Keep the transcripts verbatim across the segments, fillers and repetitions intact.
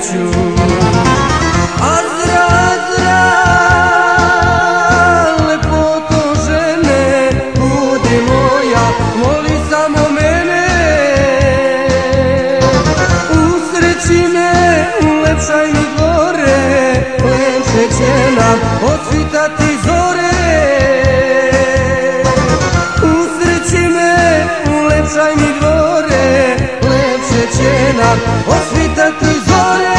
neću. Azra, Azra, lepoto žene, budi moja, moli samo mene. Usreći me, ulepšaj mi dvore, lepše će nam osvitati zore. Usreći me, ulepšaj mi dvore, lepše će nam osvitati zore.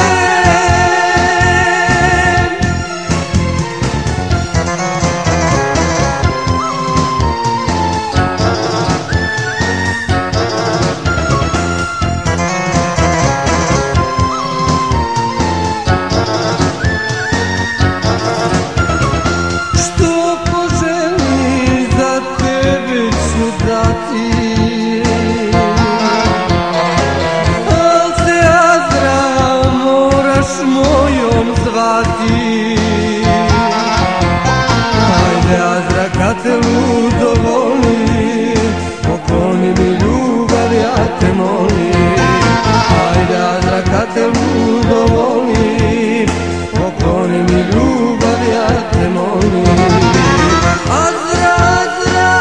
Što poželiš za tebe ću dati, al se Azra moraš mojom zvati. Hajde Azra kad te ludo volim, pokloni mi ljubav ja te molim. Hajde Azra kad te ludo volim, pokloni mi ljubav ja te molim. Azra, Azra,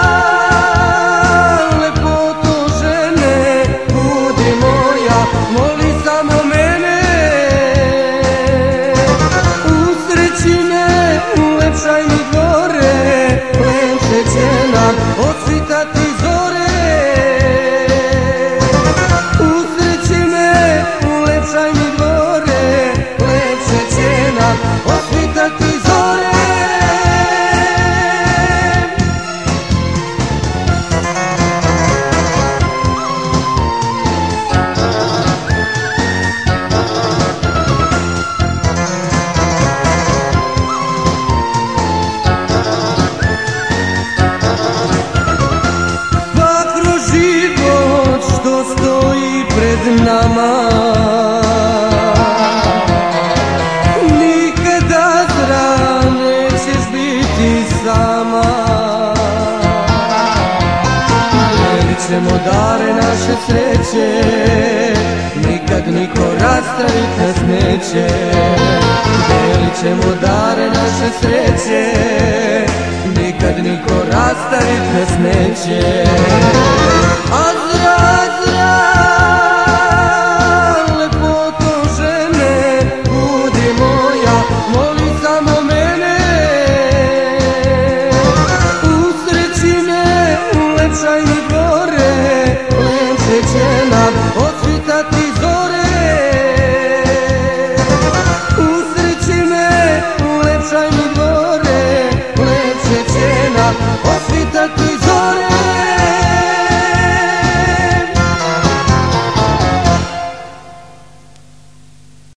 lepoto žene, budi moja, moli samo mene. Usreći me, ulepšaj mi dvore, lepše će nam osvitati zore. Usreći me, ulepšaj mi dvore, lepše će nam osvitati zore. Pa kroz život što stoji pred nama, nikad Azra nećeš biti sama. Delit ćemo dare naše sreće, nikad niko rastavit nas neće. Delit ćemo dare naše sreće, nikad niko rastavit nas neće. Azra, Azra, lepoto žene, budi moja, moja.